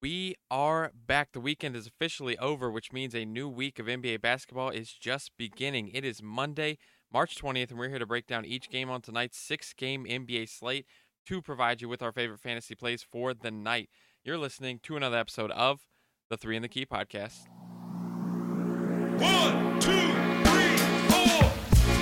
We are back. The weekend is officially over, which means a new week of NBA basketball is just beginning. It is Monday, March 20th, and we're here to break down each game on tonight's six-game NBA slate to provide you with our favorite fantasy plays for the night. You're listening to another episode of the Three and the Key podcast. 1, 2, 3, 4.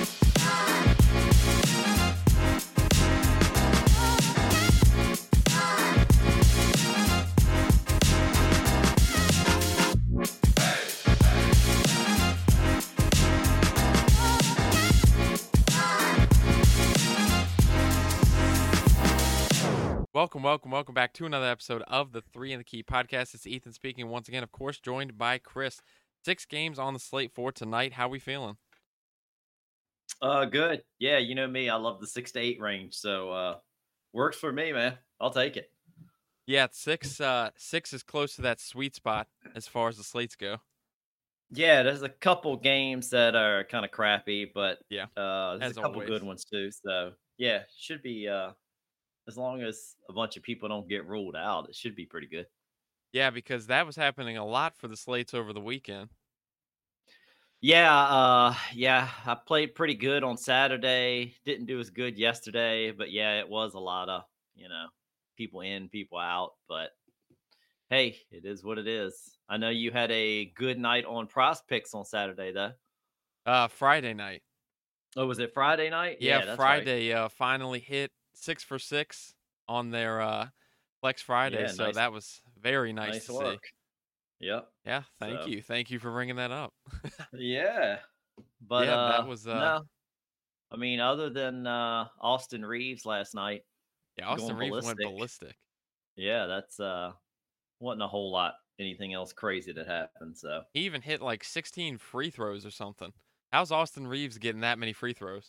Welcome back to another episode of the Three and the Key podcast. It's Ethan speaking once again, of course, joined by Chris. 6 games on the slate for tonight. How we feeling? Good. Yeah, you know me. I love the 6 to 8 range, so works for me, man. I'll take it. Yeah, it's 6. 6 is close to that sweet spot as far as the slates go. Yeah, there's a couple games that are kind of crappy, but Yeah, there's as a couple always. good ones too. So yeah, should be as long as a bunch of people don't get ruled out, it should be pretty good. Yeah, because that was happening a lot for the slates over the weekend. Yeah, I played pretty good on Saturday. Didn't do as good yesterday, but yeah, it was a lot of, people in, people out, but hey, it is what it is. I know you had a good night on Prize Picks on Saturday, though. Friday night. Oh, was it Friday night? Yeah, That's right. Friday finally hit 6 for 6 on their Flex Friday, Yeah, so nice. that was very nice to Work. see. Yep. Yeah, thank So- you. Thank you for bringing that up. Yeah. But Yeah, that was, no. I mean, other than Austin Reeves last night, Yeah, Austin going Reeves went ballistic. ballistic. yeah, that's wasn't a whole lot anything else crazy that happened. So He even hit like 16 free throws or something. How's Austin Reeves getting that many free throws?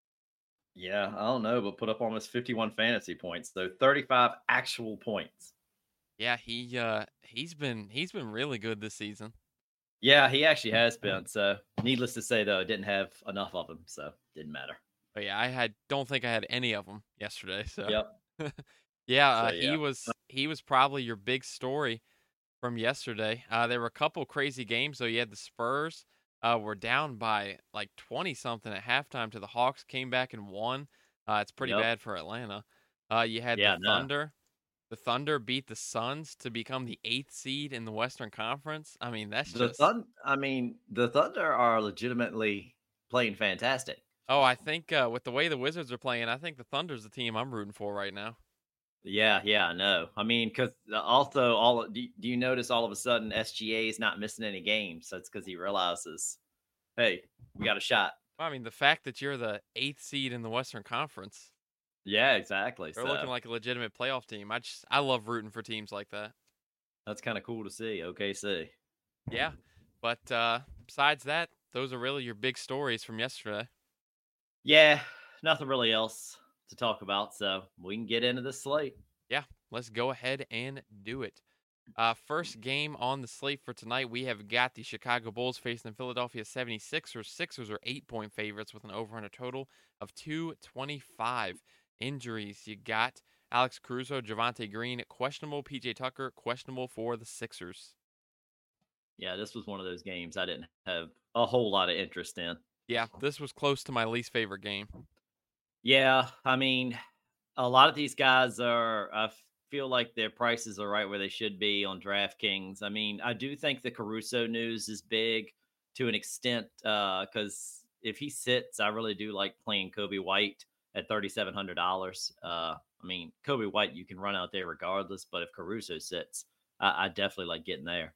yeah, I don't know, but put up almost 51 fantasy points, so 35 actual points. Yeah, he's been really good this season. Yeah, he actually has been. So, needless to say, though, I didn't have enough of him, so didn't matter. But yeah, don't think I had any of them yesterday. So Yep. yeah, So, yeah. he was probably your big story from yesterday. There were a couple crazy games though. You had the Spurs were down by like 20 something at halftime to the Hawks, came back and won. It's pretty Yep. bad for Atlanta. You had Yeah, the no. Thunder. The Thunder beat the Suns to become the 8th seed in the Western Conference. I mean, that's The just. the Thunder are legitimately playing fantastic. Oh, I think with the way the Wizards are playing, I think the Thunder's the team I'm rooting for right now. Yeah, I know. I mean, because do you notice all of a sudden SGA is not missing any games? That's because he realizes, hey, we got a shot. I mean, the fact that you're the 8th seed in the Western Conference, Yeah, exactly. they're So looking like a legitimate playoff team. I love rooting for teams like that. that's kind of cool to see. OKC. Yeah, but besides that, those are really your big stories from yesterday. Yeah, nothing really else to talk about, so we can get into the slate. Yeah, let's go ahead and do it. First game on the slate for tonight, we have got the Chicago Bulls facing the Philadelphia 76ers. Sixers are 8-point favorites with an over-under total of 225. Injuries, you got Alex Caruso, Javonte Green, questionable. PJ Tucker, questionable for the Sixers. Yeah, this was one of those games I didn't have a whole lot of interest in. Yeah, this was close to my least favorite game. Yeah, I mean, a lot of these guys I feel like their prices are right where they should be on DraftKings. I mean, I do think the Caruso news is big to an extent because if he sits, I really do like playing Kobe White at $3,700. I mean, Kobe White, you can run out there regardless, but if Caruso sits, I definitely like getting there.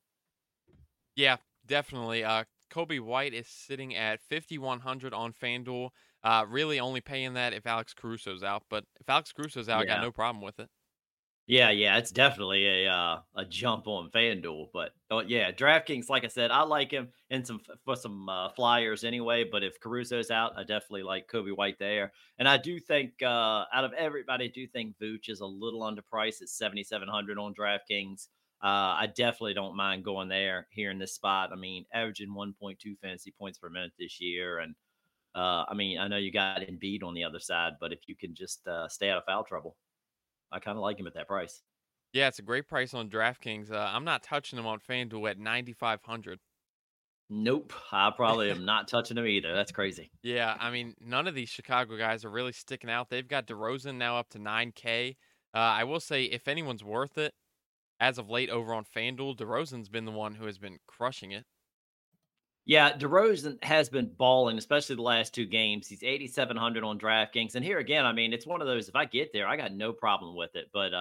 Yeah, definitely. Kobe White is sitting at 5,100 on FanDuel. Really only paying that if Alex Caruso's out. But if Alex Caruso's out, I got Yeah. no problem with it. Yeah, it's definitely a jump on FanDuel, but yeah, DraftKings, like I said, I like him in for some flyers anyway. But if Caruso's out, I definitely like Kobe White there, and I do think out of everybody, I do think Vooch is a little underpriced at 7,700 on DraftKings. I definitely don't mind going there here in this spot. I mean, averaging 1.2 fantasy points per minute this year, and I mean, I know you got Embiid on the other side, but if you can just stay out of foul trouble. I kind of like him at that price. Yeah, it's a great price on DraftKings. I'm not touching him on FanDuel at 9,500. Nope, I probably am not touching him either. That's crazy. Yeah, I mean, none of these Chicago guys are really sticking out. They've got DeRozan now up to 9K. I will say, if anyone's worth it, as of late over on FanDuel, DeRozan's been the one who has been crushing it. Yeah, DeRozan has been balling, especially the last 2 games. He's 8,700 on DraftKings, and here again, I mean, it's one of those. If I get there, I got no problem with it. But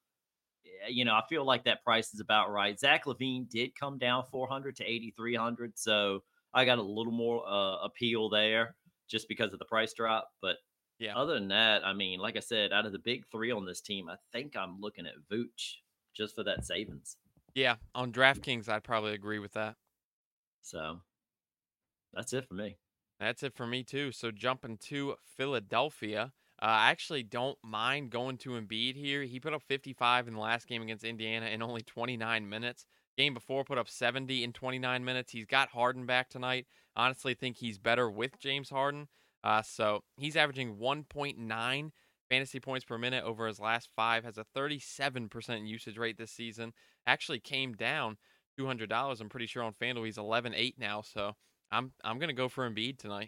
I feel like that price is about right. Zach Levine did come down 400 to 8,300, so I got a little more appeal there just because of the price drop. But Yeah. other than that, I mean, like I said, out of the big 3 on this team, I think I'm looking at Vooch just for that savings. Yeah, on DraftKings, I'd probably agree with that. So that's it for me. That's it for me too. So jumping to Philadelphia, I actually don't mind going to Embiid here. He put up 55 in the last game against Indiana in only 29 minutes. Game before put up 70 in 29 minutes. He's got Harden back tonight. Honestly, think he's better with James Harden. So he's averaging 1.9 fantasy points per minute over his last 5. Has a 37% usage rate this season. Actually came down $200. I'm pretty sure on FanDuel he's 11.8 now. So I'm gonna go for Embiid tonight.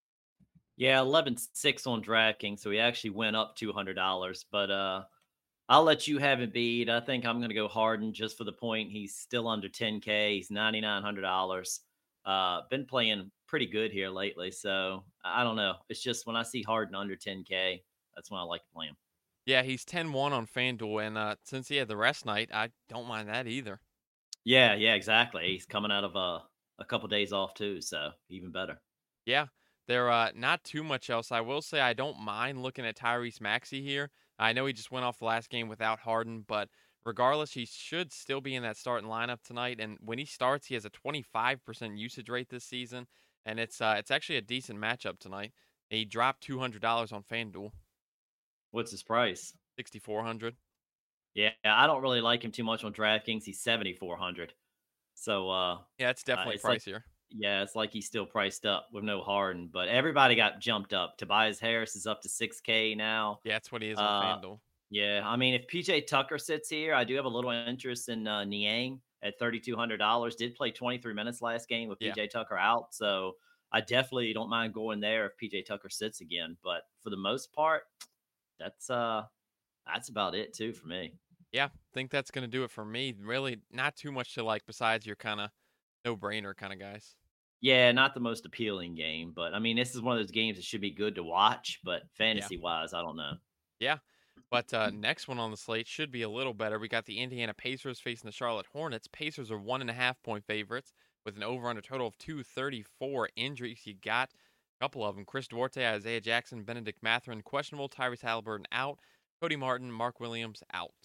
Yeah, 11.6 on DraftKings, so he actually went up $200. But I'll let you have Embiid. I think I'm going to go Harden just for the point. He's still under 10K. He's $9,900. Been playing pretty good here lately, so I don't know. It's just when I see Harden under 10K, that's when I like to play him. Yeah, he's 10-1 on FanDuel, and since he had the rest night, I don't mind that either. Yeah, exactly. He's coming out of a couple days off too, so even better. Yeah, there not too much else. I will say I don't mind looking at Tyrese Maxey here. I know he just went off the last game without Harden, but regardless, he should still be in that starting lineup tonight. And when he starts, he has a 25% usage rate this season, and it's actually a decent matchup tonight. He dropped $200 on FanDuel, What's his price? 6,400. Yeah, I don't really like him too much on DraftKings. He's 7,400. So Yeah, it's definitely it's like pricier. yeah, it's like he's still priced up with no Harden, but everybody got jumped up. Tobias Harris is up to 6K now. Yeah, that's what he is on Uh, FanDuel. yeah, I mean, if PJ Tucker sits here, I do have a little interest in Niang at $3,200. Did play 23 minutes last game with Yeah. PJ Tucker out, so I definitely don't mind going there if PJ Tucker sits again. But for the most part, that's about it too for me. Yeah, think that's gonna do it for me. Really, not too much to like besides your kind of no-brainer kind of guys. Yeah, not the most appealing game, but I mean, this is one of those games that should be good to watch, but Yeah, fantasy wise, I don't know. yeah. But next one on the slate should be a little better. We got the Indiana Pacers facing the Charlotte Hornets. Pacers are 1.5 point favorites with an over under total of 234. Injuries you got a couple of them: Chris Duarte, Isaiah Jackson, Benedict Mathurin questionable, Tyrese Halliburton out, Cody Martin, Mark Williams out.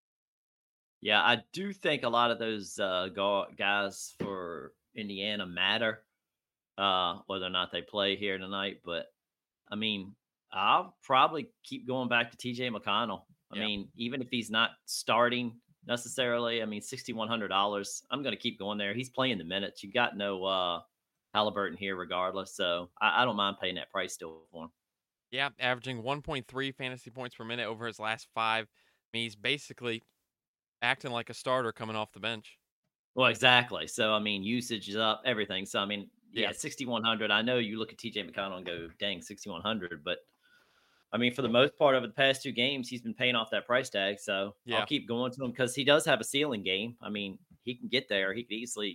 Yeah, I do think a lot of those guys for Indiana matter, whether or not they play here tonight. But I mean, I'll probably keep going back to TJ McConnell. I Yeah. mean, even if he's not starting necessarily, I mean, $6,100, I'm going to keep going there. He's playing the minutes. You got no Halliburton here regardless. So I don't mind paying that price still for him. Yeah, averaging 1.3 fantasy points per minute over his last 5. I mean, he's basically acting like a starter coming off the bench. Well, exactly. So, I mean, usage is up, everything. So, I mean, Yeah. yeah, 6,100. I know you look at TJ McConnell and go, dang, 6,100. But I mean, for the most part, over the past 2 games, he's been paying off that price tag. So I'll Yeah. keep going to him because he does have a ceiling game. I mean, he can get there. He could easily,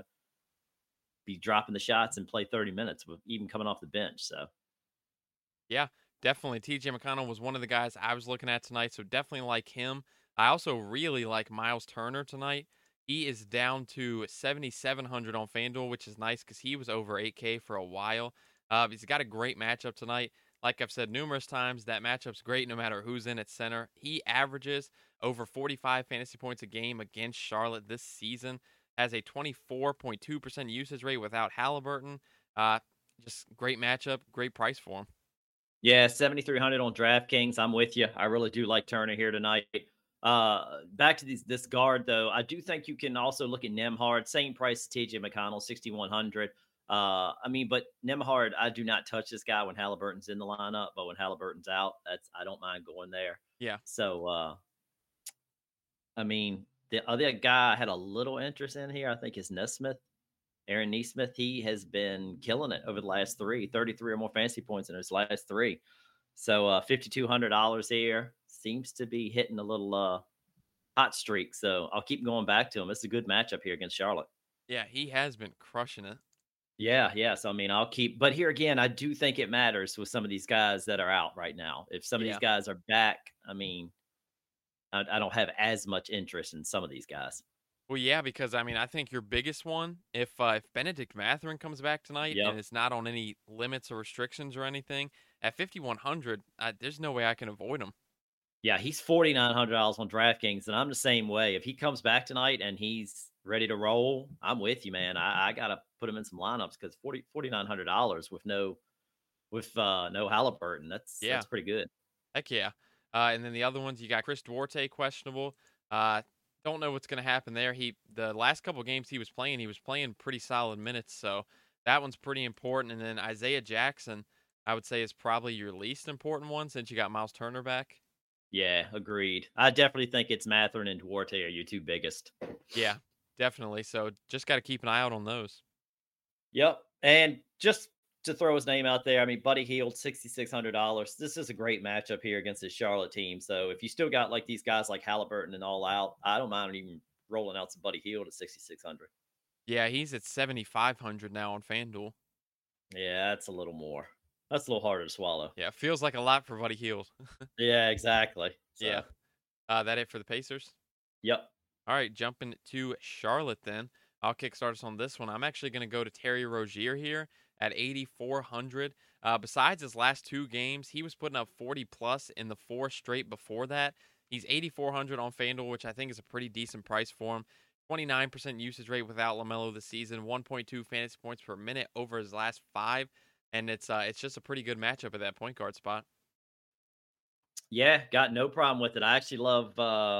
be dropping the shots and play 30 minutes with even coming off the bench. So, Yeah, definitely. TJ McConnell was one of the guys I was looking at tonight, so definitely like him. I also really like Miles Turner tonight. He is down to 7,700 on FanDuel, which is nice because he was over 8K for a while. He's got a great matchup tonight. Like I've said numerous times, that matchup's great no matter who's in at center. He averages over 45 fantasy points a game against Charlotte this season, has a 24.2% usage rate without Halliburton. Uh, just great matchup, great price for him. yeah, 7,300 on DraftKings. I'm with you. I really do like Turner here tonight. Back to this guard though, I do think you can also look at Nemhard, same price as TJ McConnell, 6,100. I mean, but Nemhard, I do not touch this guy when Halliburton's in the lineup, but when Halliburton's out, I don't mind going there. Yeah. So I mean, the other guy I had a little interest in here, I think, is Nesmith. Aaron Neesmith, he has been killing it over the last 33 or more fantasy points in his last three. So $5,200 here seems to be hitting a little hot streak. So I'll keep going back to him. It's a good matchup here against Charlotte. Yeah, he has been crushing it. Yeah, yeah. So I mean, I'll keep. But here again, I do think it matters with some of these guys that are out right now. If some of these Yeah. guys are back, I mean, I don't have as much interest in some of these guys. Well, yeah, because I mean, I think your biggest one, if Benedict Matherin comes back tonight Yep. and it's not on any limits or restrictions or anything, at 5,100, there's no way I can avoid him. Yeah, he's $4,900 on DraftKings, and I'm the same way. If he comes back tonight and he's ready to roll, I'm with you, man. I gotta put him in some lineups because $4,900 with no Halliburton. Yeah, That's pretty good. heck yeah. And then the other ones, you got Chris Duarte questionable. Uh, don't know what's going to happen there. The last couple games he was playing pretty solid minutes, so that one's pretty important. And then Isaiah Jackson, I would say, is probably your least important one since you got Miles Turner back. Yeah, agreed. I definitely think it's Matherin and Duarte are your two biggest. Yeah, definitely. So just got to keep an eye out on those. Yep. And just to throw his name out there, I mean, Buddy Hield, $6,600. This is a great matchup here against this Charlotte team. So if you still got like these guys like Halliburton and all out, I don't mind even rolling out some Buddy Hield at 6,600. Yeah, he's at 7,500 now on FanDuel. Yeah, that's a little more. That's a little harder to swallow. Yeah, feels like a lot for Buddy Hield. Yeah, exactly. Yeah. So, That it for the Pacers? yep. All right, jumping to Charlotte then. I'll kickstart us on this one. I'm actually going to go to Terry Rozier here at 8,400. Besides his last two games, he was putting up 40 plus in the four straight before that. He's 8,400 on FanDuel, which I think is a pretty decent price for him. 29% usage rate without LaMelo this season. 1.2 fantasy points per minute over his last five, and it's just a pretty good matchup at that point guard spot. Yeah, got no problem with it. I actually love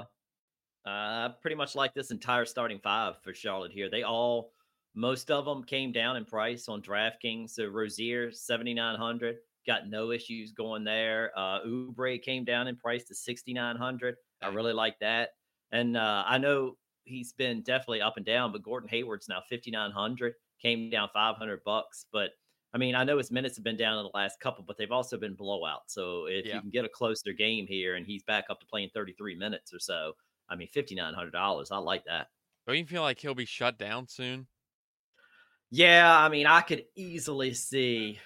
pretty much like this entire starting five for Charlotte here. Most of them came down in price on DraftKings. So Rozier, 7,900, got no issues going there. Oubre came down in price to 6,900. I really like that. And I know he's been definitely up and down, but Gordon Hayward's now 5,900, came down $500. But I mean, I know his minutes have been down in the last couple, but they've also been blowouts. So if Yeah. you can get a closer game here and he's back up to playing 33 minutes or so, I mean, $5,900. I like that. Don't you feel like he'll be shut down soon? Yeah, I mean, I could easily see,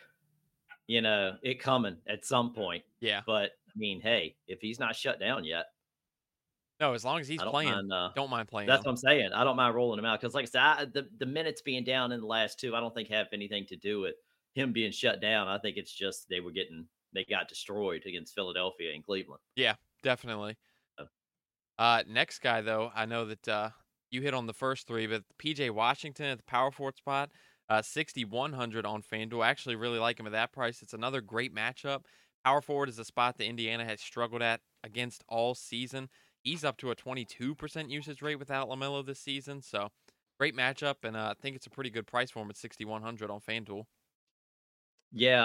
it coming at some point. Yeah. But I mean, hey, if he's not shut down yet, No, as long as he's I don't playing, mind. don't mind playing That's him. what I'm saying. I don't mind rolling him out because, like I said, the minutes being down in the last two, I don't think have anything to do with him being shut down. I think it's just they got destroyed against Philadelphia and Cleveland. Yeah, definitely. So, Next guy though, I know that you hit on the first three, but PJ Washington at the power forward spot, 6,100 on FanDuel. I actually really like him at that price. It's another great matchup. Power forward is a spot that Indiana has struggled at against all season. He's up to a 22% usage rate without LaMelo this season, so great matchup, and I think it's a pretty good price for him at 6,100 on FanDuel. yeah,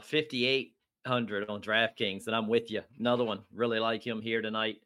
5,800 on DraftKings, and I'm with you. Another one, really like him here tonight.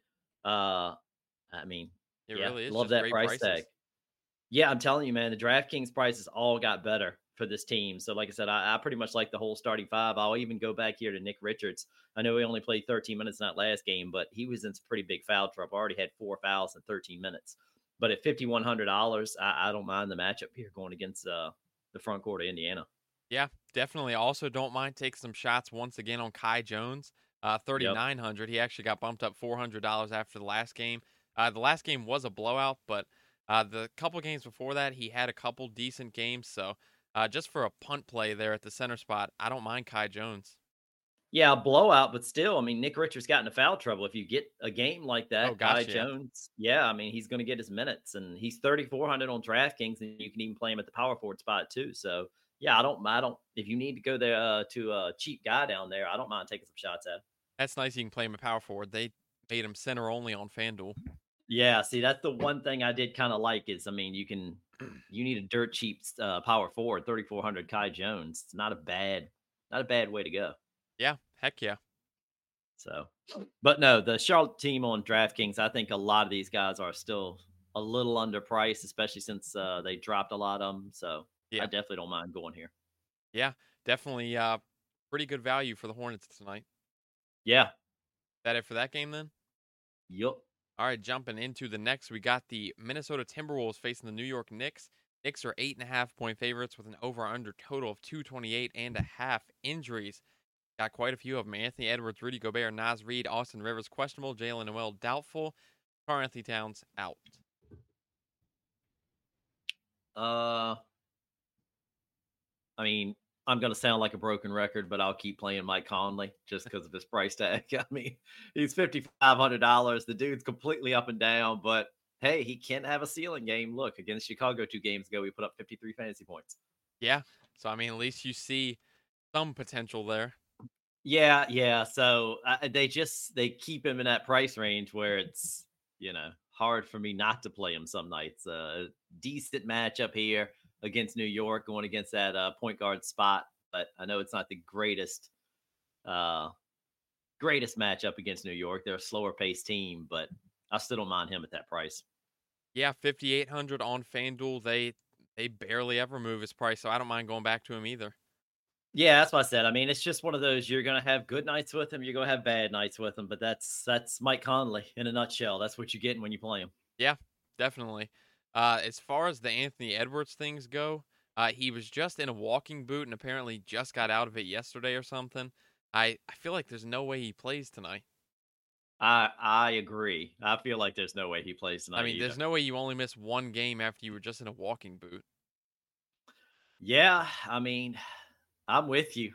I mean, It yeah, really is love just that great price prices. tag. Yeah, I'm telling you, man, the DraftKings prices all got better for this team. So, like I said, I pretty much like the whole starting five. I'll even go back here to Nick Richards. I know he only played 13 minutes in that last game, but he was in some pretty big foul trouble. Already had 4 fouls in 13 minutes. But at $5,100, I don't mind the matchup here going against the front court of Indiana. Yeah, definitely. Also, don't mind taking some shots once again on Kai Jones. Yep. 3,900. He actually got bumped up $400 after the last game. The last game was a blowout, but the couple games before that, he had a couple decent games. So just for a punt play there at the center spot, I don't mind Kai Jones. Yeah, a blowout, but still, I mean, Nick Richards got into foul trouble. If you get a game like Oh, that, Kai gotcha. Yeah. Jones, yeah, I mean, he's going to get his minutes, and he's 3,400 on DraftKings, and you can even play him at the power forward spot too. So, yeah, I don't. If you need to go there to a cheap guy down there, I don't mind taking some shots at. That's nice. You can play him at power forward. They made him center only on FanDuel. Yeah, see, that's the one thing I did kind of like is, I mean, you need a dirt cheap power forward, 3,400 Kai Jones. It's not a bad way to go. Yeah, heck yeah. So, but no, the Charlotte team on DraftKings, I think a lot of these guys are still a little underpriced, especially since they dropped a lot of them. So I Yeah, definitely don't mind going here. yeah, definitely. Pretty good value for the Hornets tonight. Yeah. That it for that game then? Yup. All right, jumping into the next, we got the Minnesota Timberwolves facing the New York Knicks. Knicks are 8.5-point favorites with an over/under total of 228.5. Injuries, got quite a few of them. Anthony Edwards, Rudy Gobert, Naz Reid, Austin Rivers questionable, Jalen Noel doubtful, Karl Anthony Towns out. Uh, I mean, I'm gonna sound like a broken record, but I'll keep playing Mike Conley just because of his price tag. I mean, he's $5,500. The dude's completely up and down, but hey, he can have a ceiling game. Look, against Chicago 2 games ago, he put up 53 fantasy points. Yeah, so I mean, at least you see some potential there. Yeah, yeah. So they keep him in that price range where it's hard for me not to play him some nights. Decent matchup here against New York, going against that point guard spot, but I know it's not the uh, greatest matchup against New York. They're a slower paced team, but I still don't mind him at that price. Yeah, 5,800 on FanDuel. They barely ever move his price, so I don't mind going back to him either. Yeah, that's what I said. I mean, it's just one of those. You're gonna have good nights with him. You're gonna have bad nights with him. But that's Mike Conley in a nutshell. That's what you're getting when you play him. Yeah, definitely. As far as the Anthony Edwards things go, he was just in a walking boot and apparently just got out of it yesterday or something. I feel like there's no way he plays tonight. I agree. I feel like there's no way he plays I tonight mean, either. there's no way you only miss one game after you were just in a walking boot. Yeah, I mean, I'm with you.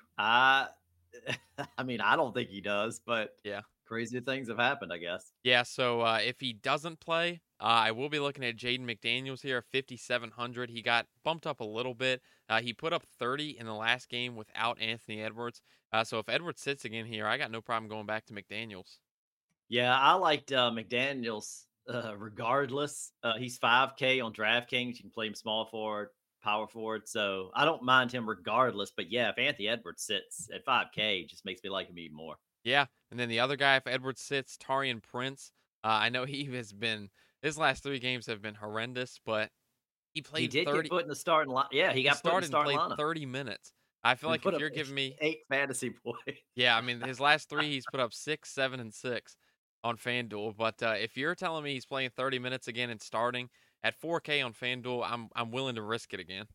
I mean, I don't think he does, but Yeah. crazy things have happened, I guess. Yeah, so if he doesn't play, I will be looking at Jaden McDaniels here, 5,700. He got bumped up a little bit. He put up 30 in the last game without Anthony Edwards. So if Edwards sits again here, I got no problem going back to McDaniels. Yeah, I liked McDaniels regardless. He's 5K on DraftKings. You can play him small forward, power forward. So I don't mind him regardless. But yeah, if Anthony Edwards sits at 5K, it just makes me like him even more. Yeah, and then the other guy, if Edwards sits, Tarian Prince. I know he has been his last 3 games have been horrendous, but he He played did get 30. put in the starting line. Yeah, he He got put in the started and starting played lineup 30 minutes. I feel and like put if up you're giving me, eight fantasy points. yeah, I mean his last 3, he's put up 6, 7, and 6 on FanDuel. But if you're telling me he's playing 30 minutes again and starting at 4K on FanDuel, I'm willing to risk it again.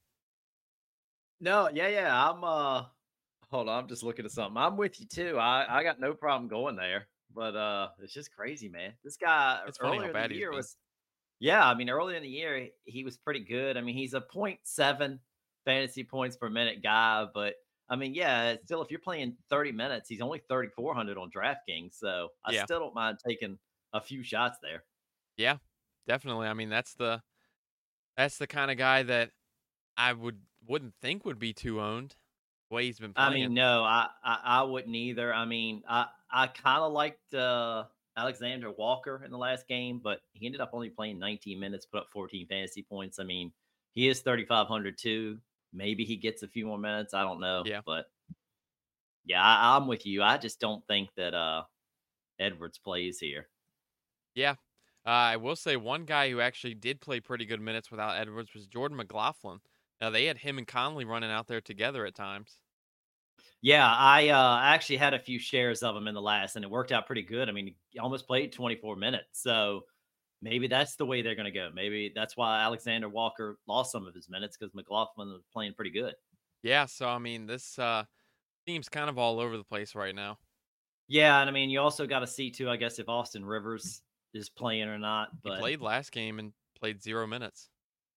No, yeah, yeah. Hold on, I'm just looking at something. I'm with you too. I got no problem going there. But it's just crazy, man. This guy It's funny how earlier in the bad he's year been. was yeah, I mean earlier in the year he was pretty good. I mean, he's a .7 fantasy points per minute guy, but I mean, yeah, still if you're playing 30 minutes, he's only 3,400 on DraftKings. So I Yeah, still don't mind taking a few shots there. yeah, definitely. I mean that's the kind of guy that I wouldn't think would be too owned. The way he's been I mean, playing. no, I wouldn't either. I mean, I kind of liked Alexander Walker in the last game, but he ended up only playing 19 minutes, put up 14 fantasy points. I mean, he is 3,500 too. Maybe he gets a few more minutes. I don't know, Yeah, but yeah, I'm with you. I just don't think that Edwards plays here. yeah. I will say one guy who actually did play pretty good minutes without Edwards was Jordan McLaughlin. Now they had him and Conley running out there together at times. Yeah, I actually had a few shares of him in the last, and it worked out pretty good. I mean, he almost played 24 minutes, so maybe that's the way they're going to go. Maybe that's why Alexander Walker lost some of his minutes because McLaughlin was playing pretty good. Yeah, so I mean this team's kind of all over the place right now. Yeah, and I mean, you also got to see too, I guess, if Austin Rivers is playing or not. He But played last game and played 0 minutes.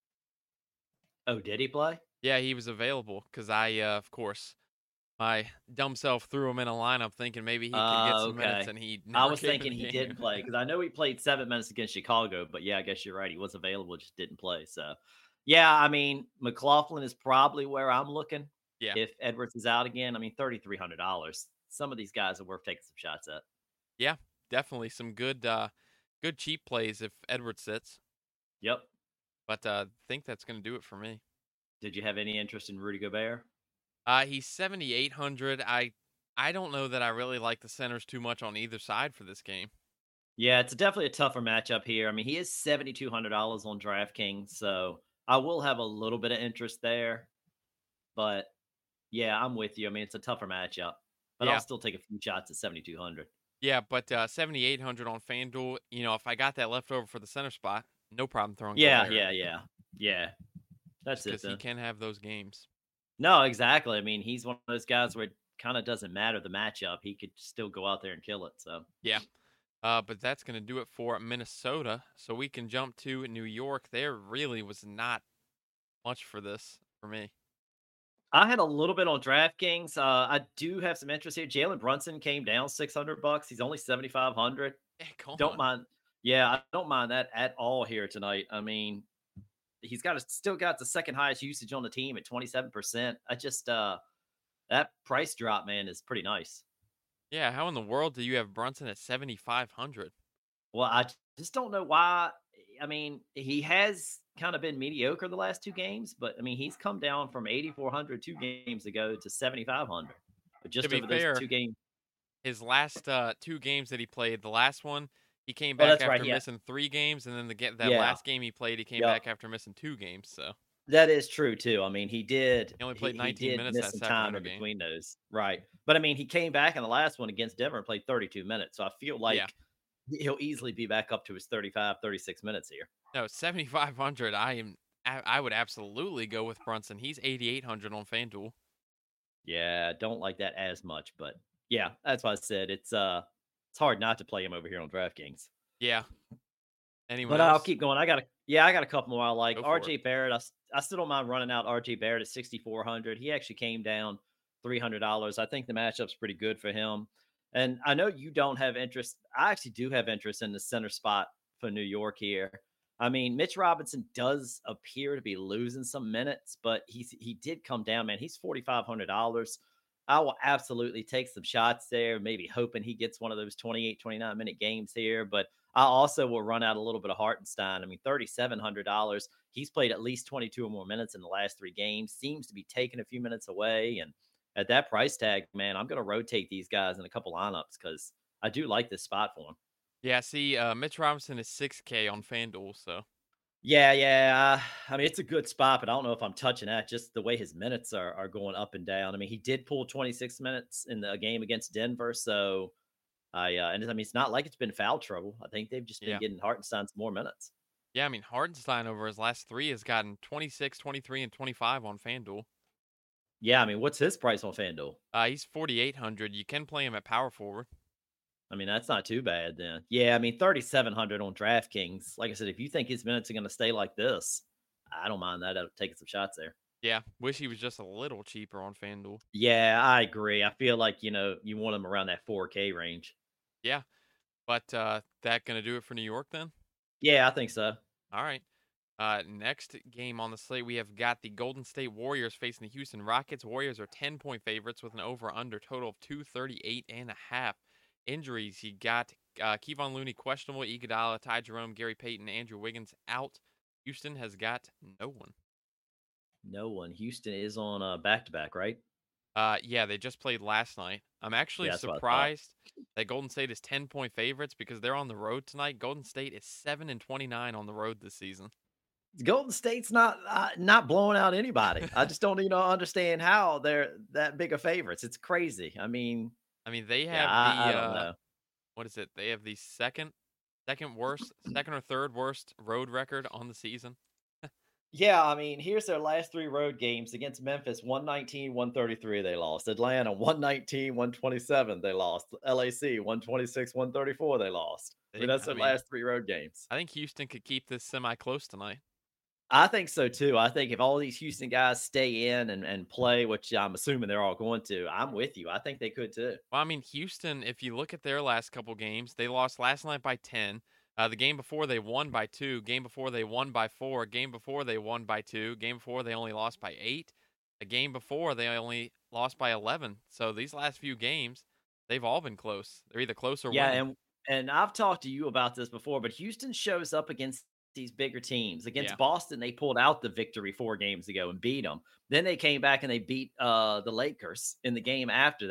oh, did he play? Yeah, he was available because of course, my dumb self threw him in a lineup thinking maybe he could get some minutes, Okay. and he I never was came in thinking the he game. didn't play because I know he played 7 minutes against Chicago. But yeah, I guess you're right. He was available, just didn't play. So yeah, I mean, McLaughlin is probably where I'm looking Yeah, if Edwards is out again. I mean, $3,300. Some of these guys are worth taking some shots at. yeah, definitely some good cheap plays if Edwards sits. Yep. But think that's going to do it for me. Did you have any interest in Rudy Gobert? He's 7,800. I I don't know that I really like the centers too much on either side for this game. Yeah, it's definitely a tougher matchup here. I mean, he is $7,200 on DraftKings, so I will have a little bit of interest there. But yeah, I'm with you. I mean, it's a tougher matchup, but I'll Yeah. still take a few shots at 7,200. Yeah, but 7,800 on FanDuel, if I got that left over for the center spot, no problem throwing Yeah, Gobert yeah, in, yeah, yeah. just That's it because he then. can have those games. No, exactly. I mean, he's one of those guys where it kind of doesn't matter the matchup. He could still go out there and kill it. So Yeah. But that's going to do it for Minnesota. So we can jump to New York. There really was not much for this for me. I had a little bit on DraftKings. I do have some interest here. Jalen Brunson came down $600. He's only 7,500. Yeah, come Don't on. mind. Yeah, I don't mind that at all here tonight. I mean, still got the second highest usage on the team at 27%. I just that price drop, man, is pretty nice. Yeah, how in the world do you have Brunson at 7,500? Well, I just don't know why. I mean, he has kind of been mediocre the last two games, but I mean, he's come down from 8,400 2 games ago to 7,500 To just be over those fair, two games. his last two games that he played, the last one, he came Oh, back that's right. after Yeah. missing 3 games, and then that Yeah. last game he played, he came Yep. back after missing 2 games. So That is true too. I mean, he only played he 19 did minutes miss that some time Sacramento in game. between those. Right. But I mean, he came back in the last one against Denver and played 32 minutes. So I feel Yeah. like he'll easily be back up to his 35, 36 minutes here. No, 7,500. I would absolutely go with Brunson. He's 8,800 on FanDuel. Yeah, don't like that as much, but yeah, that's why I said it's hard not to play him over here on DraftKings. Yeah. Anyone But I'll else? keep going. I got a couple more I like. Go for it. RJ Barrett, I still don't mind running out RJ Barrett at 6,400. He actually came down $300. I think the matchup's pretty good for him. And I know you don't have interest. I actually do have interest in the center spot for New York here. I mean, Mitch Robinson does appear to be losing some minutes, but he did come down, man. He's $4,500. I will absolutely take some shots there, maybe hoping he gets one of those 28, 29-minute games here. But I also will run out a little bit of Hartenstein. I mean, $3,700. He's played at least 22 or more minutes in the last 3 games, seems to be taking a few minutes away. And at that price tag, man, I'm going to rotate these guys in a couple lineups because I do like this spot for him. Yeah, see, Mitch Robinson is 6K on FanDuel, so Yeah, yeah. I mean, it's a good spot, but I don't know if I'm touching that. Just the way his minutes are going up and down. I mean, he did pull 26 minutes in the game against Denver, so and I mean, it's not like it's been foul trouble. I think they've just been yeah. getting Hartenstein some more minutes. Yeah, I mean, Hardenstein over his last 3 has gotten 26, 23, and 25 on FanDuel. Yeah, I mean, what's his price on FanDuel? He's 4,800. You can play him at power forward. I mean, that's not too bad then. Yeah, I mean, 3,700 on DraftKings. Like I said, if you think his minutes are going to stay like this, I don't mind that. Taking some shots there. Yeah, wish he was just a little cheaper on FanDuel. Yeah, I agree. I feel like, you want him around that 4K range. Yeah, but that going to do it for New York then? Yeah, I think so. All right. Next game on the slate, we have got the Golden State Warriors facing the Houston Rockets. Warriors are 10-point favorites with an over-under total of 238.5. Injuries, you got Kevon Looney questionable, Iguodala, Ty Jerome, Gary Payton, Andrew Wiggins out. Houston has got no one. No one. Houston is on back-to-back, right? Yeah, they just played last night. I'm actually Yeah, that's what I thought. surprised that Golden State is 10-point favorites because they're on the road tonight. Golden State is 7-29 on the road this season. Golden State's not blowing out anybody. I just don't understand how they're that big of favorites. It's crazy. I mean, They yeah, have I don't know. what is it? They have the second or third worst road record on the season. Yeah, I mean, here's their last 3 road games against Memphis: 119, 133 they lost. Atlanta 119, 127 they lost. LAC 126, 134 they lost. I mean, that's their last 3 road games. I think Houston could keep this semi close tonight. I think so too. I think if all these Houston guys stay in and play, which I'm assuming they're all going to, I'm with you. I think they could too. Well, I mean, Houston, if you look at their last couple games, they lost last night by 10. The game before they won by 2. Game before they won by 4. Game before they won by 2. Game before they only lost by 8. The game before they only lost by 11. So these last few games, they've all been close. They're either close or winning. And I've talked to you about this before, but Houston shows up against these bigger teams. Against Yeah. Boston, they pulled out the victory 4 games ago and beat them. Then they came back and they beat the Lakers in the game after that.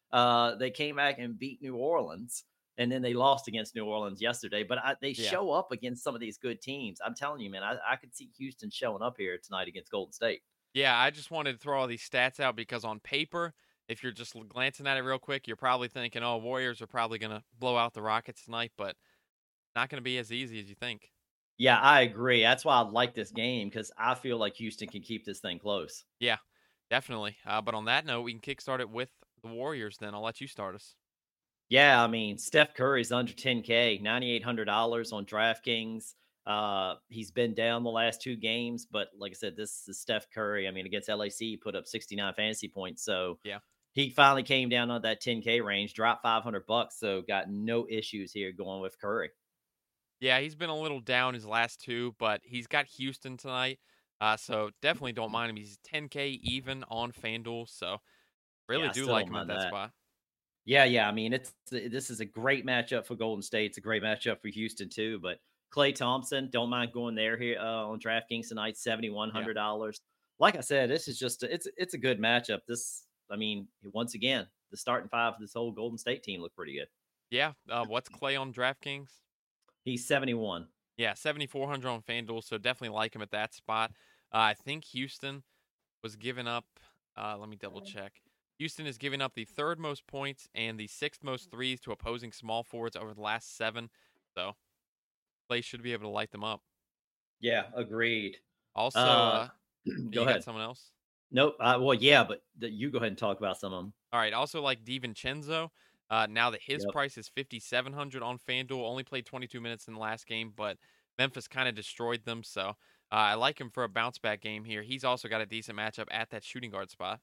They came back and beat New Orleans, and then they lost against New Orleans yesterday. But they Yeah. show up against some of these good teams. I'm telling you, man, I could see Houston showing up here tonight against Golden State. Yeah, I just wanted to throw all these stats out because on paper, if you're just glancing at it real quick, you're probably thinking, "Oh, Warriors are probably going to blow out the Rockets tonight," but not going to be as easy as you think. Yeah, I agree. That's why I like this game because I feel like Houston can keep this thing close. Yeah, definitely. But on that note, we can kickstart it with the Warriors. Then I'll let you start us. Yeah, I mean, Steph Curry's under 10K, $9,800 on DraftKings. He's been down the last two games, but like I said, this is Steph Curry. I mean, against LAC, he put up 69 fantasy points. So Yeah. he finally came down on that 10K range, dropped $500. So got no issues here going with Curry. Yeah, he's been a little down his last two, but he's got Houston tonight. So definitely don't mind him. He's 10K even on FanDuel, so really Yeah, I do still like don't him at mind that that. spot. Yeah, yeah. I mean, this is a great matchup for Golden State. It's a great matchup for Houston too. But Clay Thompson, don't mind going there here on DraftKings tonight, Yeah. $7,100. Like I said, this is just it's a good matchup. I mean, once again, the starting five for this whole Golden State team look pretty good. Yeah. What's Clay on DraftKings? He's 71. Yeah, 7,400 on FanDuel, so definitely like him at that spot. I think Houston was giving up. Let me double check. Houston is giving up the third most points and the sixth most threes to opposing small forwards over the last 7. So Clay should be able to light them up. Yeah, agreed. Also, Uh, go you got ahead. someone else? Nope. Well, yeah, but you go ahead and talk about some of them. All right. Also, like DiVincenzo. Now that his Yep. price is 5,700 on FanDuel, only played 22 minutes in the last game, but Memphis kind of destroyed them. So I like him for a bounce back game here. He's also got a decent matchup at that shooting guard spot.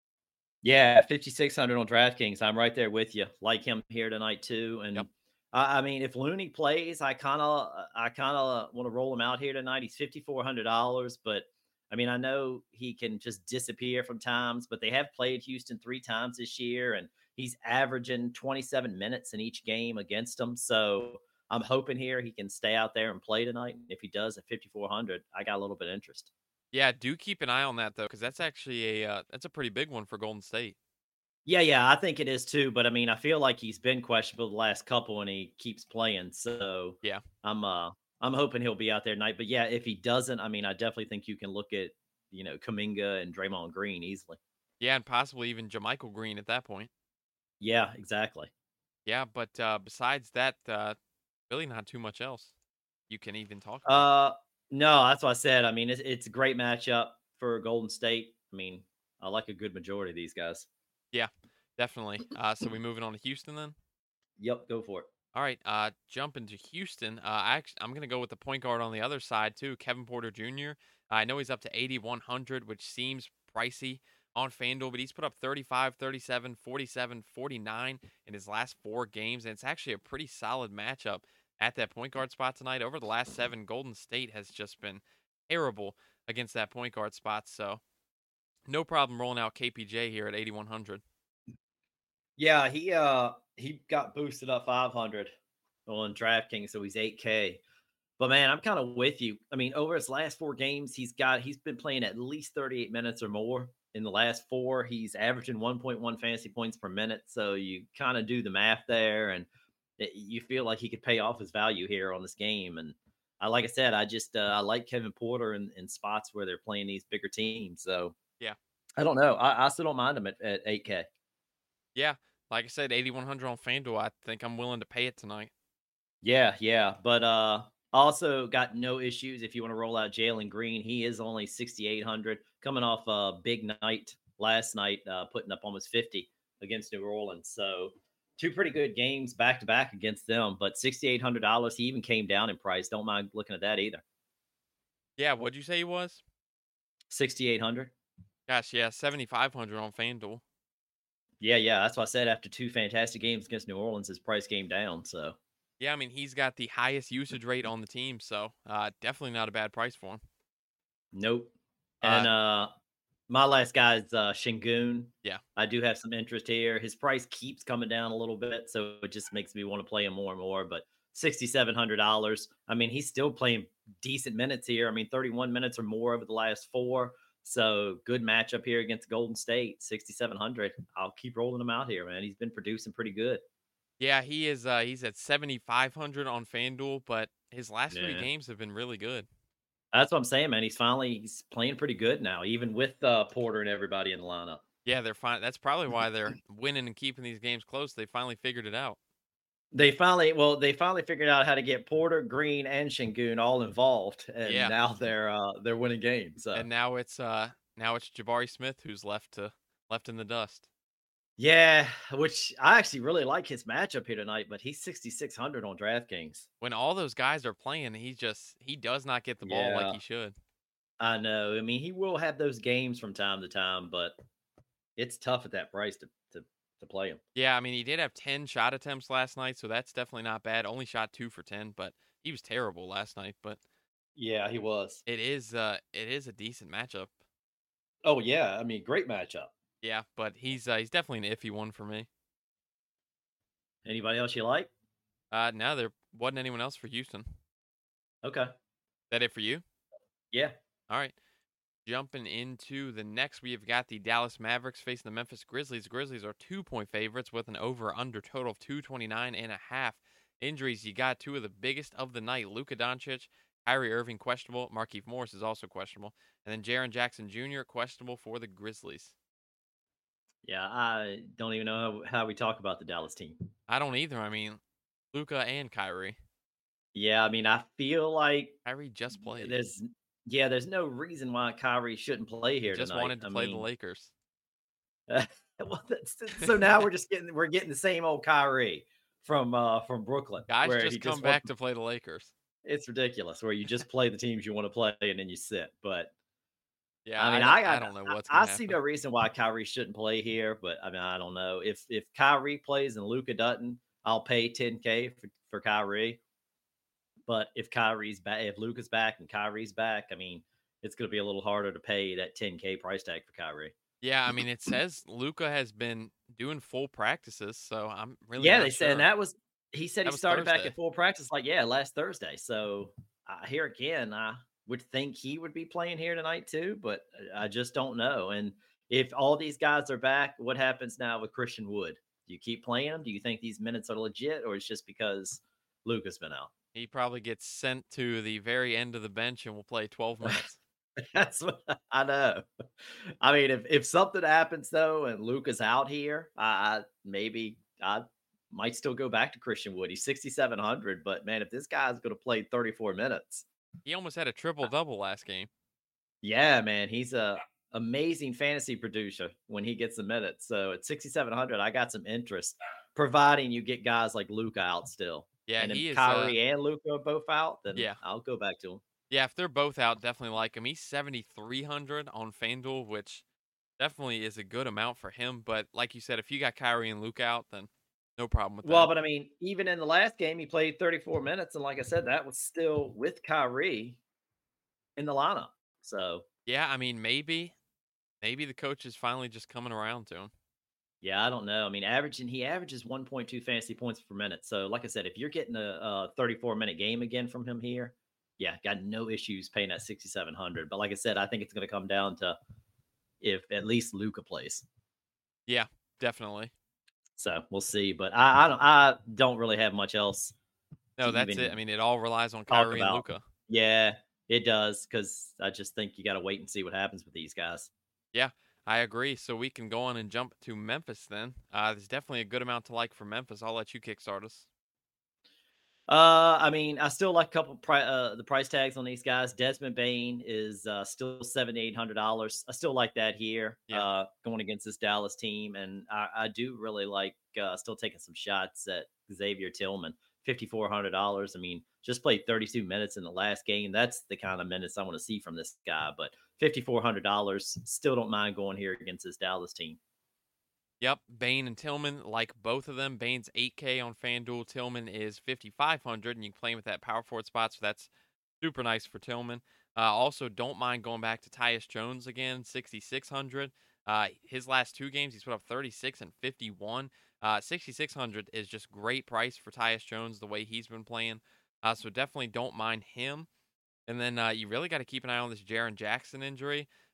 Yeah, 5,600 on DraftKings. I'm right there with you. Like him here tonight too. Yep. And I mean, if Looney plays, I kind of want to roll him out here tonight. He's $5,400, but I mean, I know he can just disappear from times, but they have played Houston 3 times this year, and he's averaging 27 minutes in each game against them. So I'm hoping here he can stay out there and play tonight. And if he does at 5,400, I got a little bit of interest. Yeah, do keep an eye on that though, because that's actually that's a pretty big one for Golden State. Yeah, yeah, I think it is too. But I mean, I feel like he's been questionable the last couple, and he keeps playing. So Yeah, I'm uh I'm hoping he'll be out there tonight. But yeah, if he doesn't, I mean, I definitely think you can look at Kaminga and Draymond Green easily. yeah, and possibly even Jamichael Green at that point. Yeah, exactly. Yeah, but besides that, really not too much else you can even talk about. Uh, no, that's what I said. I mean, it's a great matchup for Golden State. I mean, I like a good majority of these guys. Yeah, definitely. So we moving on to Houston then. Yep, go for it. All right, jumping to Houston. I'm gonna go with the point guard on the other side too, Kevin Porter Jr. I know he's up to 8,100, which seems pricey on FanDuel, but he's put up 35, 37, 47, 49 in his last 4 games, and it's actually a pretty solid matchup at that point guard spot tonight. Over the last 7, Golden State has just been terrible against that point guard spot, so no problem rolling out KPJ here at 8,100. Yeah, he got boosted up 500 on DraftKings, so he's 8K. But man, I'm kind of with you. I mean, over his last 4 games, he's been playing at least 38 minutes or more. In the last 4, he's averaging 1.1 fantasy points per minute. So you kind of do the math there, and you feel like he could pay off his value here on this game. And like I said, I like Kevin Porter in spots where they're playing these bigger teams. So Yeah. I don't know. I still don't mind him at 8K. Yeah, like I said, 8,100 on FanDuel. I think I'm willing to pay it tonight. Yeah, yeah. But also got no issues if you want to roll out Jalen Green. He is only 6,800, coming off a big night last night, putting up almost 50 against New Orleans. So 2 pretty good games back to back against them. But $6,800, he even came down in price. Don't mind looking at that either. Yeah, what'd you say he was? 6,800. Gosh, yeah, 7,500 on FanDuel. Yeah, yeah. That's why I said after 2 fantastic games against New Orleans, his price came down. So Yeah, I mean, he's got the highest usage rate on the team, so definitely not a bad price for him. nope. Uh, And my last guy is Shingun. yeah, I do have some interest here. His price keeps coming down a little bit, so it just makes me want to play him more and more. But $6,700. I mean, he's still playing decent minutes here. I mean, 31 minutes or more over the last 4. So good matchup here against Golden State, 6,700. I'll keep rolling him out here, man. He's been producing pretty good. Yeah, he is. He's at 7,500 on FanDuel, but his last three Yeah. games have been really good. That's what I'm saying, man. He's playing pretty good now, even with Porter and everybody in the lineup. Yeah, they're fine. That's probably why they're winning and keeping these games close. They finally figured it out. They finally figured out how to get Porter, Green, and Shingun all involved, and Yeah, now they're winning games. So and now it's Jabari Smith who's left in the dust. yeah, which I actually really like his matchup here tonight, but he's 6,600 on DraftKings. When all those guys are playing, he does not get the ball like Yeah, he should. I know. I mean, he will have those games from time to time, but it's tough at that price to play him. Yeah, I mean he did have 10 shot attempts last night, so that's definitely not bad. Only shot 2 for 10, but he was terrible last night. But Yeah, he was. it is a decent matchup. Oh yeah, I mean, great matchup. Yeah, but he's definitely an iffy one for me. Anybody else you like? No, there wasn't anyone else for Houston. Okay. That it for you? Yeah. All right. Jumping into the next, we have got the Dallas Mavericks facing the Memphis Grizzlies. Grizzlies are 2-point favorites with an over/under total of 229.5. Injuries, you got two of the biggest of the night. Luka Doncic, Kyrie Irving questionable. Markieff Morris is also questionable. And then Jaren Jackson Jr. questionable for the Grizzlies. Yeah, I don't even know how we talk about the Dallas team. I don't either. I mean, Luka and Kyrie. Yeah, I mean, I feel like Kyrie just played. there's no reason why Kyrie shouldn't play He here just tonight. wanted to play the Lakers. Well, so now we're getting the same old Kyrie from Brooklyn, Guys where he just come just back to play the Lakers. it's ridiculous where you just play the teams you want to play and then you sit. But Yeah, I mean, I don't know what's going I to see happen. no reason why Kyrie shouldn't play here. But I mean, I don't know if Kyrie plays and Luka doesn't, I'll pay 10K for Kyrie. But if Luka's back and Kyrie's back, I mean, it's going to be a little harder to pay that 10K price tag for Kyrie. Yeah, I mean, it says Luka has been doing full practices, so I'm really Yeah, not they said, sure. and he said That he was started back Thursday. at full practice last Thursday. So here again, I would think he would be playing here tonight too, but I just don't know. And if all these guys are back, what happens now with Christian Wood? Do you keep playing him? Do you think these minutes are legit, or it's just because Luka's been out? He probably gets sent to the very end of the bench and will play 12 minutes. That's what I know. I mean, if something happens though, and Luka's out here, maybe I might still go back to Christian Wood. He's 6,700, but man, if this guy's going to play 34 minutes, He almost had a triple-double last game. yeah, man, he's a amazing fantasy producer when he gets the minutes. So at 6,700, I got some interest, providing you get guys like Luka out still. Yeah, And he if is. Kyrie and Luka are both out, then Yeah, I'll go back to him. yeah. If they're both out, definitely like him. He's 7,300 on FanDuel, which definitely is a good amount for him. But like you said, if you got Kyrie and Luke out, then no problem with Well, that. but I mean, even in the last game, he played 34 minutes, and like I said, that was still with Kyrie in the lineup. So Yeah, I mean, maybe the coach is finally just coming around to him. yeah, I don't know. I mean, he averages 1.2 fantasy points per minute. So like I said, if you're getting a 34-minute game again from him here, yeah, got no issues paying that 6,700. But like I said, I think it's going to come down to if at least Luka plays. Yeah, definitely. So we'll see. But I don't really have much else No, to that's it. even I mean, it all relies on talk Kyrie and about. Luka. Yeah, it does, because I just think you got to wait and see what happens with these guys. Yeah, I agree. So we can go on and jump to Memphis then. There's definitely a good amount to like for Memphis. I'll let you kickstart us. I mean, I still like a couple the price tags on these guys. Desmond Bain is still $7,800. I still like that here. Yeah. Going against this Dallas team, and I do really like still taking some shots at Xavier Tillman. $5,400. I mean, just played 32 minutes in the last game. That's the kind of minutes I want to see from this guy. But $5,400, still don't mind going here against this Dallas team. Yep, Bain and Tillman, like both of them. Bain's 8K on FanDuel. Tillman is 5,500, and you can play him with that power forward spot, so that's super nice for Tillman. Also, don't mind going back to Tyus Jones again, 6,600. His last two games, he's put up 36 and 51. 6,600 is just great price for Tyus Jones the way he's been playing. So definitely don't mind him. And then you really got to keep an eye on this Jaren Jackson injury.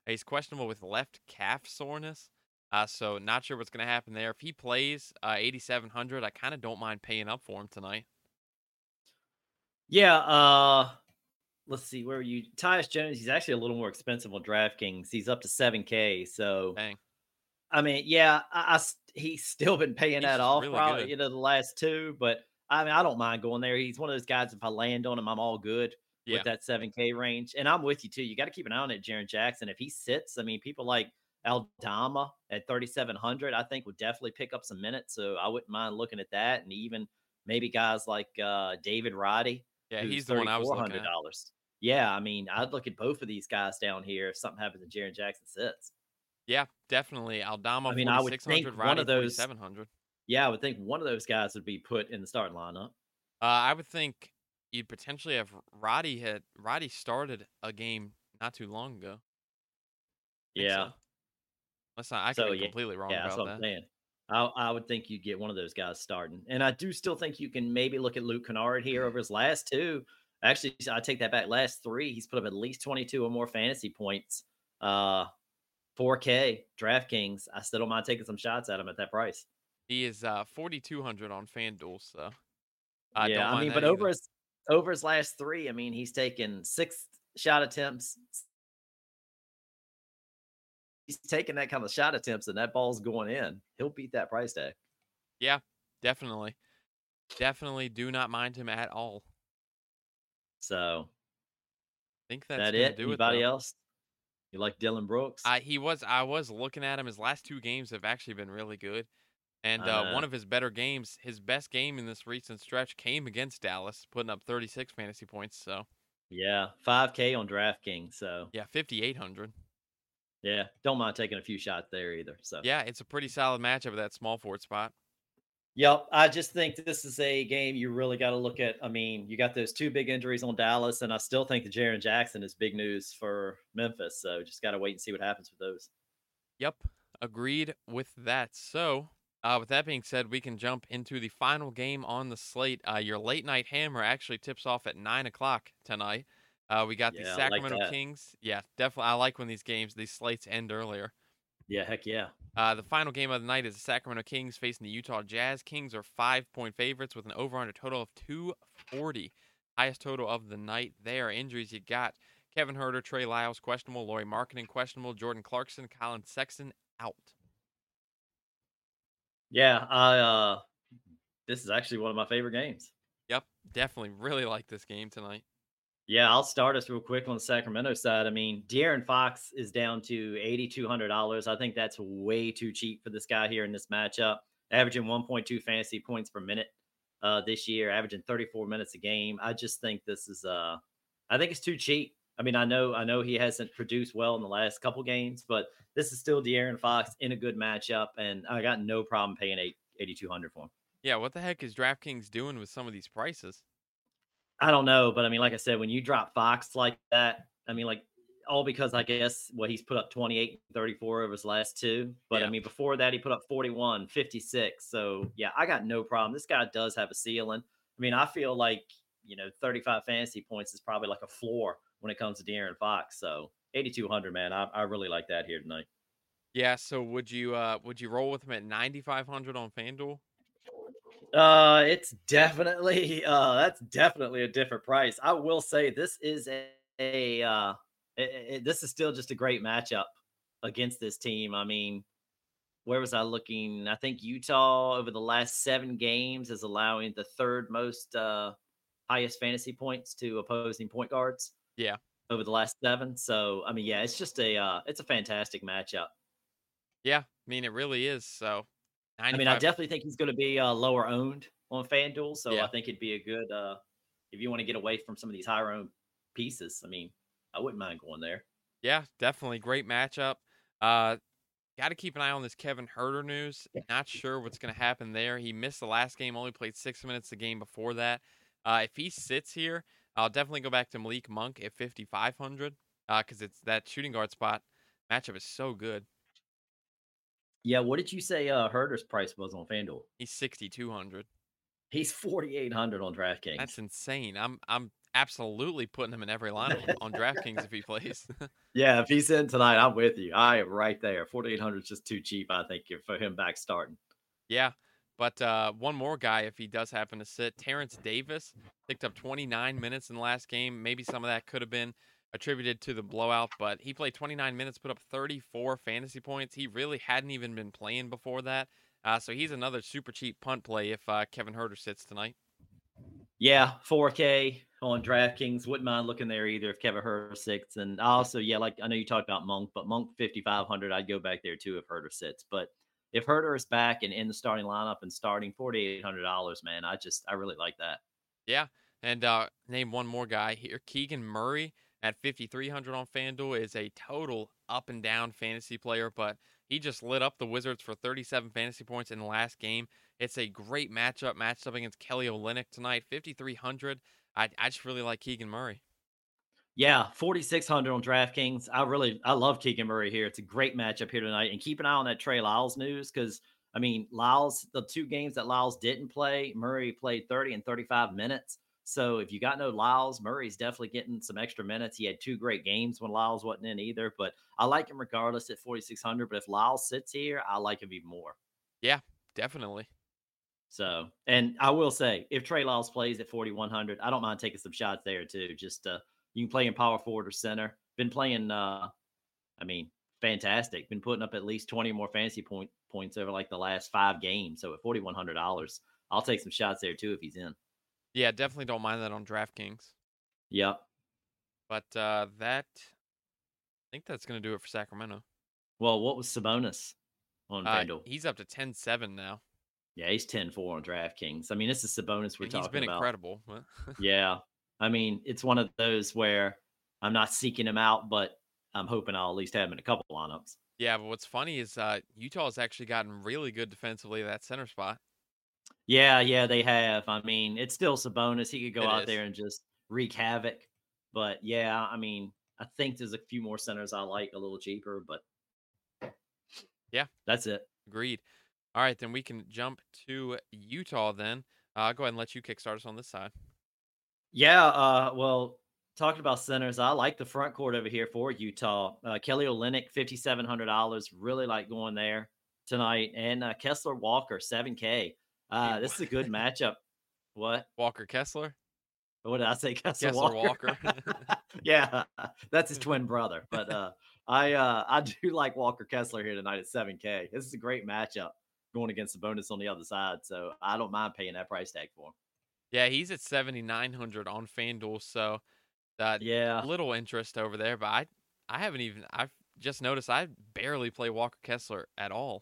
He's questionable with left calf soreness. So not sure what's going to happen there. If he plays 8,700, I kind of don't mind paying up for him tonight. Yeah, let's see, where are you? Tyus Jones, he's actually a little more expensive on DraftKings. He's up to 7K. So, Dang. I mean, yeah, he's still been paying He's that just off really probably, good. the last two. But I mean, I don't mind going there. He's one of those guys, if I land on him, I'm all good with Yeah. that 7K range. And I'm with you too. You got to keep an eye on it, Jaron Jackson. If he sits, I mean, people like Aldama at 3,700, I think would definitely pick up some minutes. So I wouldn't mind looking at that. And even maybe guys like David Roddy, Yeah, who's he's the one I was looking at. $3,400. Yeah, I mean, I'd look at both of these guys down here if something happens and Jaron Jackson sits. Yeah, definitely. Aldama I mean, I would think 4,600, one Roddy of those, 4,700. yeah, I would think one of those guys would be put in the starting lineup. I would think you'd potentially have Roddy started a game not too long ago. I think Yeah. so. Let's not. I could So be yeah, completely wrong yeah, that's about what I'm that. saying. I would think you'd get one of those guys starting, and I do still think you can maybe look at Luke Kennard here over his last two. Actually, I take that back. Last three, he's put up at least 22 or more fantasy points. 4K DraftKings. I still don't mind taking some shots at him at that price. He is 4,200 on FanDuel, so I Yeah, don't I mind mean, that but either. over his last three, I mean, he's taken 6 shot attempts. He's taking that kind of shot attempts, and that ball's going in. He'll beat that price tag. Yeah, definitely. Definitely do not mind him at all. So Think that's that gonna it? do it Anybody though. else? You like Dylan Brooks? I was looking at him. His last two games have actually been really good. And I one know. of his better games, his best game in this recent stretch came against Dallas, putting up 36 fantasy points. So, Yeah, 5K on DraftKings. So yeah, 5,800. yeah, don't mind taking a few shots there either. So Yeah, it's a pretty solid matchup at that small forward spot. yep, I just think this is a game you really got to look at. I mean, you got those two big injuries on Dallas, and I still think the Jaron Jackson is big news for Memphis. So just got to wait and see what happens with those. Yep, agreed with that. So, with that being said, we can jump into the final game on the slate. Your late night hammer actually tips off at 9 o'clock tonight. We got the Yeah, I like Sacramento that. Kings. Yeah, definitely. I like when these slates end earlier. Yeah, heck yeah. The final game of the night is the Sacramento Kings facing the Utah Jazz. Kings are 5-point favorites with an over-under total of 240. Highest total of the night there. Injuries you got Kevin Herter, Trey Lyles questionable, Laurie Marketing questionable, Jordan Clarkson, Colin Sexton out. Yeah, I this is actually one of my favorite games. Yep, definitely really like this game tonight. Yeah, I'll start us real quick on the Sacramento side. I mean, De'Aaron Fox is down to $8,200. I think that's way too cheap for this guy here in this matchup. Averaging 1.2 fantasy points per minute this year, averaging 34 minutes a game. I just think this is I think it's too cheap. I mean, I know he hasn't produced well in the last couple games, but this is still De'Aaron Fox in a good matchup, and I got no problem paying 8,200 for him. Yeah, what the heck is DraftKings doing with some of these prices? I don't know, but I mean, like I said, when you drop Fox like that, I mean, like all because I guess what he's put up 28 and 34 over his last two. But I Yeah, mean, before that, he put up 41, 56. So yeah, I got no problem. This guy does have a ceiling. I mean, I feel like, 35 fantasy points is probably like a floor when it comes to De'Aaron Fox. So 8,200, man. I really like that here tonight. yeah. So would you roll with him at 9,500 on FanDuel? It's definitely that's definitely a different price. I will say this is this is still just a great matchup against this team. I mean, where was I looking? I think Utah over the last 7 games is allowing the third most highest fantasy points to opposing point guards Yeah, over the last 7. So I mean, yeah, it's just it's a fantastic matchup. yeah. I mean, it really is. So I mean, I 95. definitely think he's going to be lower owned on FanDuel, so I Yeah, think it'd be a good if you want to get away from some of these higher owned pieces. I mean, I wouldn't mind going there. yeah. Definitely great matchup. Uh, Got to keep an eye on this Kevin Herter news. Not sure what's going to happen there. He missed the last game, only played 6 minutes the game before that. If he sits here, I'll definitely go back to Malik Monk at 5,500 because it's that shooting guard spot matchup is so good. Yeah, what did you say Herder's price was on FanDuel? He's 6,200. He's 4,800 on That's DraftKings. insane. I'm absolutely putting him in every lineup on DraftKings if he plays. Yeah, if he's in tonight, I'm with you. I am right there. 4,800 is just too cheap, I think, for him back starting. Yeah, but one more guy, if he does happen to sit, Terrence Davis picked up 29 minutes in the last game. Maybe some of that could have been attributed to the blowout, but he played 29 minutes, put up 34 fantasy points. He really hadn't even been playing before that. So he's another super cheap punt play if Kevin Herter sits tonight. Yeah, 4K on DraftKings. Wouldn't mind looking there either if Kevin Herter sits. And also, yeah, like I know you talked about Monk, but Monk 5,500, I'd go back there too if Herter sits. But if Herter is back and in the starting lineup and starting $4,800, man, I really like that. Yeah, and name one more guy here. Keegan Murray at 5,300 on FanDuel is a total up and down fantasy player, but he just lit up the Wizards for 37 fantasy points in the last game. It's a great matchup, matched up against Kelly Olynyk tonight, 5,300. I just really like Keegan Murray. Yeah, 4,600 on DraftKings. I love Keegan Murray here. It's a great matchup here tonight. And keep an eye on that Trey Lyles news because, I mean, Lyles, the two games that Lyles didn't play, Murray played 30 and 35 minutes. So if you got no Lyles, Murray's definitely getting some extra minutes. He had two great games when Lyles wasn't in either. But I like him regardless at 4,600. But if Lyles sits here, I like him even more. Yeah, definitely. So, and I will say, if Trey Lyles plays at 4,100, I don't mind taking some shots there too. Just you can play in power forward or center. Been playing, I mean, fantastic. Been putting up at least 20 more fantasy points over like the last 5 games. So at $4,100, I'll take some shots there too if he's in. Yeah, definitely don't mind that on DraftKings. Yep. But I think that's going to do it for Sacramento. Well, what was Sabonis on FanDuel? He's up to 10-7 now. Yeah, he's 10-4 on DraftKings. I mean, this is Sabonis we're talking about. He's been incredible. Yeah. I mean, it's one of those where I'm not seeking him out, but I'm hoping I'll at least have him in a couple lineups. Yeah, but what's funny is Utah has actually gotten really good defensively at that center spot. Yeah, they have. I mean, it's still Sabonis. He could go out is. there and just wreak havoc. But yeah, I mean, I think there's a few more centers I like a little cheaper, but yeah, that's it. Agreed. All right, then we can jump to Utah then. Go ahead and let you kickstart us on this side. Yeah, well, talking about centers, I like the front court over here for Utah. Kelly Olynyk, $5,700. Really like going there tonight. And Kessler Walker, 7K. This is a good matchup. What? Walker Kessler? What did I say? Kessler Walker. Yeah, that's his twin brother. But I do like Walker Kessler here tonight at 7K. This is a great matchup going against Sabonis on the other side. So I don't mind paying that price tag for him. Yeah, he's at 7,900 on FanDuel. So yeah, little interest over there. But I've just noticed I barely play Walker Kessler at all.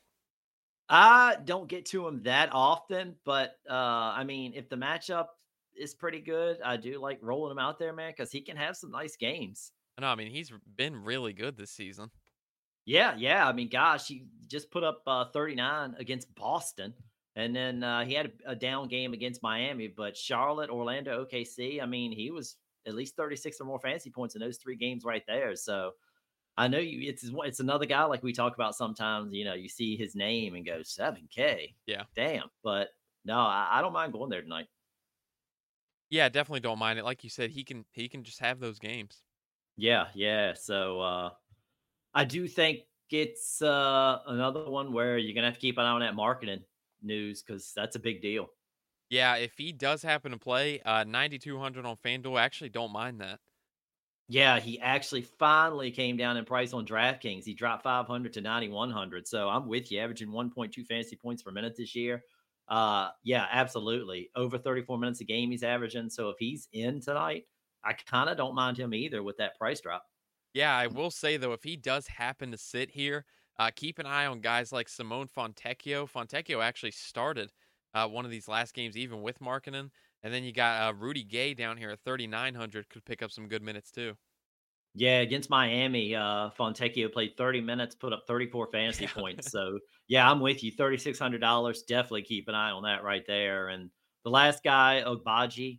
I don't get to him that often, but I mean, if the matchup is pretty good, I do like rolling him out there, man, because he can have some nice games. No, I mean he's been really good this season. Yeah. I mean, gosh, he just put up 39 against Boston, and then he had a down game against Miami. But Charlotte, Orlando, OKC, I mean, he was at least 36 or more fantasy points in those 3 games right there. So I know it's another guy like we talk about sometimes. You know, you see his name and go 7K. Yeah, damn. But no, I don't mind going there tonight. Yeah, definitely don't mind it. Like you said, he can just have those games. Yeah. So I do think it's another one where you're gonna have to keep an eye on that marketing news because that's a big deal. Yeah, if he does happen to play 9,200 on FanDuel, I actually don't mind that. Yeah, he actually finally came down in price on DraftKings. He dropped 500 to 9,100. So I'm with you, averaging 1.2 fantasy points per minute this year. Yeah, absolutely. Over 34 minutes a game he's averaging. So if he's in tonight, I kind of don't mind him either with that price drop. Yeah, I will say though, if he does happen to sit here, keep an eye on guys like Simone Fontecchio. Fontecchio actually started one of these last games, even with Markkanen. And then you got Rudy Gay down here at 3,900, could pick up some good minutes too. Yeah, against Miami, Fontecchio played 30 minutes, put up 34 fantasy points. So, yeah, I'm with you. $3,600. Definitely keep an eye on that right there. And the last guy, Ogbaji,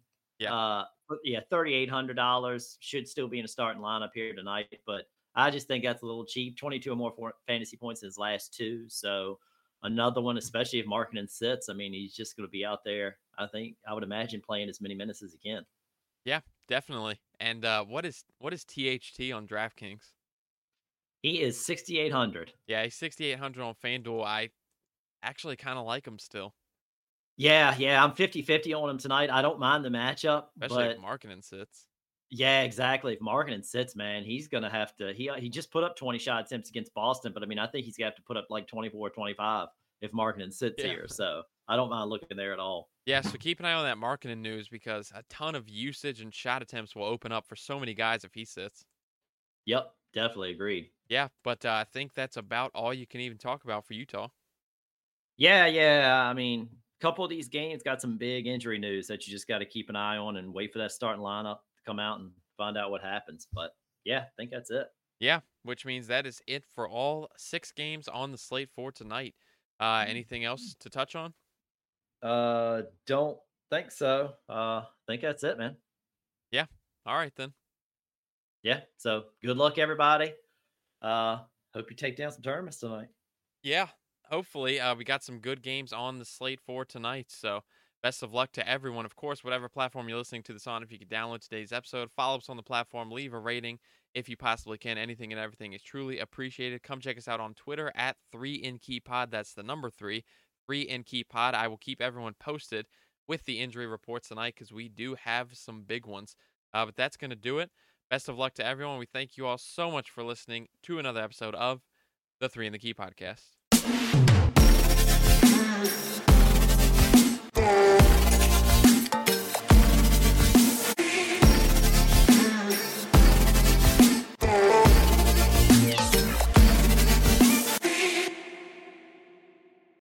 $3,800 should still be in a starting lineup here tonight. But I just think that's a little cheap. 22 or more fantasy points in his last 2. So, another one, especially if Markkanen sits. I mean, he's just going to be out there, I would imagine, playing as many minutes as he can. Yeah, definitely. And what is THT on DraftKings? He is 6,800. Yeah, he's 6,800 on FanDuel. I actually kind of like him still, Yeah, I'm 50-50 on him tonight. I don't mind the matchup, especially if but Markkanen sits. yeah, exactly. If Markkanen sits, man, he's gonna have to. He just put up 20 shot attempts against Boston, but I mean, I think he's gonna have to put up like 24, 25 if Markkanen sits Yeah. here. So I don't mind looking there at all. Yeah, so keep an eye on that Markkanen news because a ton of usage and shot attempts will open up for so many guys if he sits. Yep, definitely agreed. Yeah, but I think that's about all you can even talk about for Utah. Yeah. I mean, a couple of these games got some big injury news that you just got to keep an eye on and wait for that starting lineup to come out and find out what happens. But yeah, I think that's it. Yeah, which means that is it for all 6 games on the slate for tonight. Anything else to touch on? Don't think so. Think that's it, man. Yeah. All right then. Yeah. So good luck, everybody. Hope you take down some tournaments tonight. Yeah, hopefully we got some good games on the slate for tonight. So best of luck to everyone. Of course, whatever platform you're listening to this on, if you could download today's episode, follow us on the platform, leave a rating if you possibly can. Anything and everything is truly appreciated. Come check us out on Twitter at 3InKeyPod. That's the number 3, 3InKeyPod. I will keep everyone posted with the injury reports tonight because we do have some big ones. But that's going to do it. Best of luck to everyone. We thank you all so much for listening to another episode of the 3 in the Key podcast.